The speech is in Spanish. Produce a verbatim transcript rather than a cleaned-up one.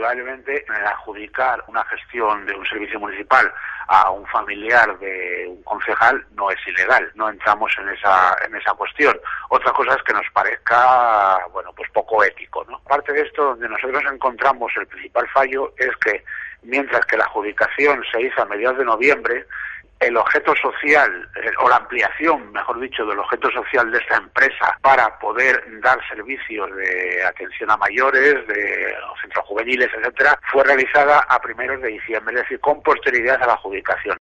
indudablemente el adjudicar una gestión de un servicio municipal a un familiar de un concejal no es ilegal, no entramos en esa en esa cuestión. Otra cosa es que nos parezca, bueno, pues poco ético, ¿no? Aparte de esto, donde nosotros encontramos el principal fallo es que mientras que la adjudicación se hizo a mediados de noviembre, el objeto social, o la ampliación, mejor dicho, del objeto social de esta empresa para poder dar servicios de atención a mayores, de centros juveniles, etcétera, fue realizada a primeros de diciembre, es decir, con posterioridad a la adjudicación.